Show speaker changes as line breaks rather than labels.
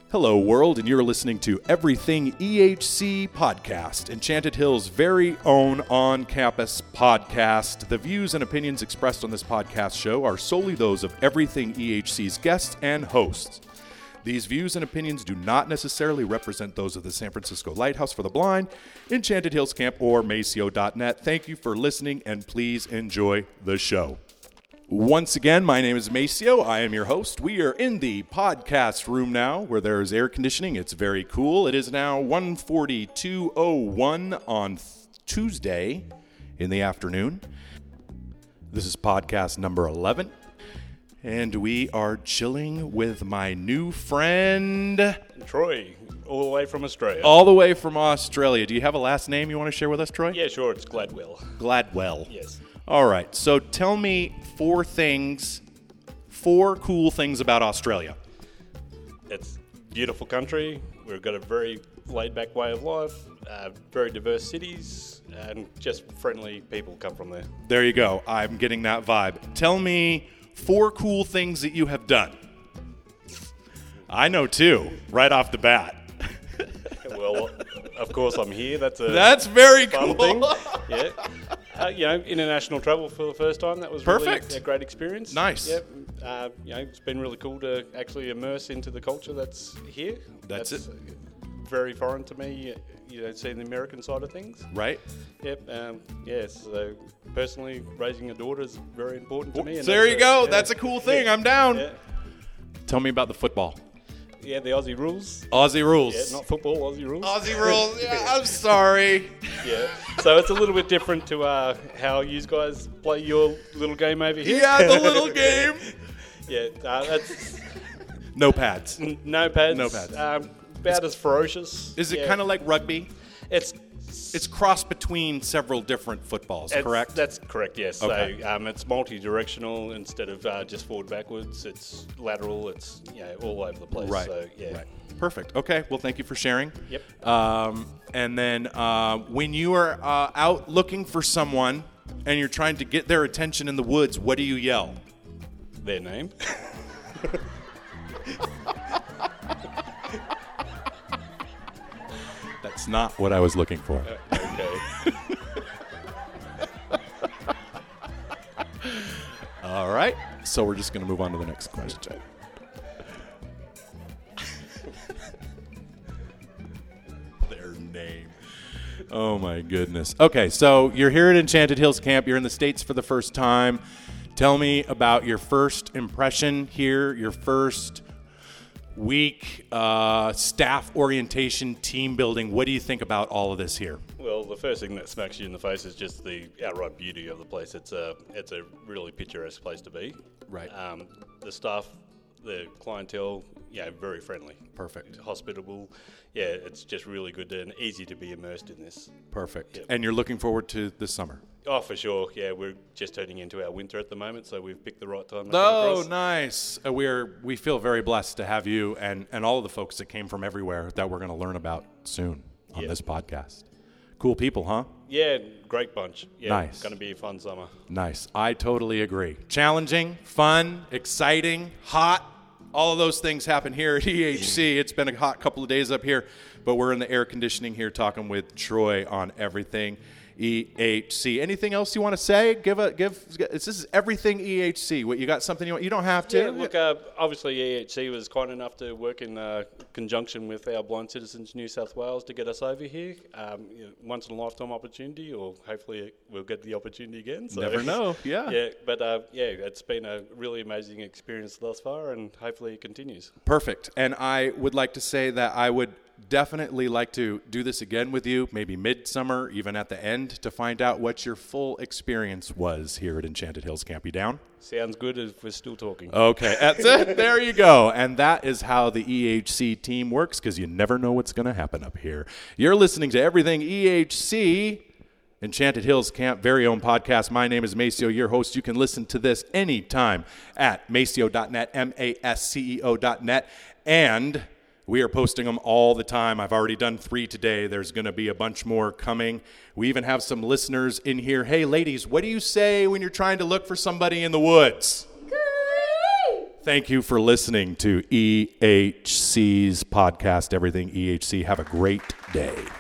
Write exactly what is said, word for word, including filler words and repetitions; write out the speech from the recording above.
Hello, world, and you're listening to Everything E H C Podcast, Enchanted Hill's very own on-campus podcast. The views and opinions expressed on this podcast show are solely those of Everything E H C's guests and hosts. These views and opinions do not necessarily represent those of the San Francisco Lighthouse for the Blind, Enchanted Hills Camp, or Maceo dot net. Thank you for listening, and please enjoy the show. Once again, my name is Maceo. I am your host. We are in the podcast room now where there is air conditioning. It's very cool. It is now one forty-two oh one on th- Tuesday in the afternoon. This is podcast number eleven. And we are chilling with my new friend,
Troy, all the way from Australia.
All the way from Australia. Do you have a last name you want to share with us, Troy?
Yeah, sure. It's Gladwell.
Gladwell.
Yes.
All right. So tell me four things, four cool things about Australia.
It's a beautiful country. We've got a very laid-back way of life, uh, very diverse cities, and just friendly people come from there.
There you go. I'm getting that vibe. Tell me four cool things that you have done. I know two, right off the bat.
Well, of course I'm here. That's a
That's very
fun
cool.
thing. Yeah. Uh, you know, international travel for the first time. That was
Perfect.
really a great experience.
Nice.
Yep. Uh, you know, it's been really cool to actually immerse into the culture that's here.
That's it.
Very foreign to me. You know, seeing the American side of things.
Right?
Yep. Um, yeah. So personally, raising a daughter is very important to me. And
There you
a,
go.
yeah,
That's a cool thing.
Yeah,
I'm down.
Yeah.
Tell me about the football.
Yeah, the Aussie rules.
Aussie rules.
Yeah, not football, Aussie rules.
Aussie rules. Yeah, I'm sorry.
Yeah. So it's a little bit different to uh, how you guys play your little game over here.
Yeah, the little game.
Yeah, uh, that's
No pads.
n- no pads.
No pads.
Um, about as ferocious.
Is it
yeah.
kind of like rugby?
It's
It's crossed between several different footballs,
it's-
correct?
That's correct. Yes.
Okay.
So um, it's multi-directional instead of uh, just forward backwards. It's lateral. It's you know all over the place.
Right.
So yeah.
Right. Perfect. Okay. Well, thank you for sharing.
Yep.
Um, and then uh, when you are uh, out looking for someone and you're trying to get their attention in the woods, what do you yell?
Their name.
That's not what I was looking for.
Okay.
All right. So we're just going to move on to the next question. Their name. Oh, my goodness. Okay, so you're here at Enchanted Hills Camp. You're in the States for the first time. Tell me about your first impression here, your first week, uh, staff orientation, team building. What do you think about all of this here?
Well, the first thing that smacks you in the face is just the outright beauty of the place. It's a it's a really picturesque place to be.
Right.
Um, the staff, the clientele, yeah, very friendly.
Perfect.
Hospitable. Yeah, it's just really good and easy to be immersed in this.
Perfect.
Yep.
And you're looking forward to this summer?
Oh, for sure. Yeah, we're just turning into our winter at the moment, so we've picked the right time to come
Oh,
across.
nice. Uh, we're we feel very blessed to have you and, and all of the folks that came from everywhere that we're going to learn about soon on
Yeah.
this podcast. Cool people, huh?
Yeah, great bunch. Yeah,
Nice.
Going to be a fun summer.
Nice. I totally agree. Challenging, fun, exciting, hot. All of those things happen here at E H C. It's been a hot couple of days up here, but we're in the air conditioning here talking with Troy on everything E H C. Anything else you want to say? Give a give. This is everything E H C. What you got? Something you want? You don't have to.
Yeah, look, uh, obviously E H C was kind enough to work in uh, conjunction with our Blind Citizens New South Wales to get us over here. Um, you know, once in a lifetime opportunity, or hopefully we'll get the opportunity again. So.
Never know. Yeah.
Yeah, but uh, yeah, it's been a really amazing experience thus far, and hopefully it continues.
Perfect. And I would like to say that I would definitely like to do this again with you, maybe midsummer, even at the end, to find out what your full experience was here at Enchanted Hills Camp. You down?
Sounds good if we're still talking.
Okay, that's it. There you go. And that is how the E H C team works, because you never know what's going to happen up here. You're listening to Everything E H C, Enchanted Hills Camp, very own podcast. My name is Maceo, your host. You can listen to this anytime at maceo dot net, M A S C E O dot net. And we are posting them all the time. I've already done three today. There's going to be a bunch more coming. We even have some listeners in here. Hey, ladies, what do you say when you're trying to look for somebody in the woods? Thank you for listening to E H C's podcast, Everything E H C. Have a great day.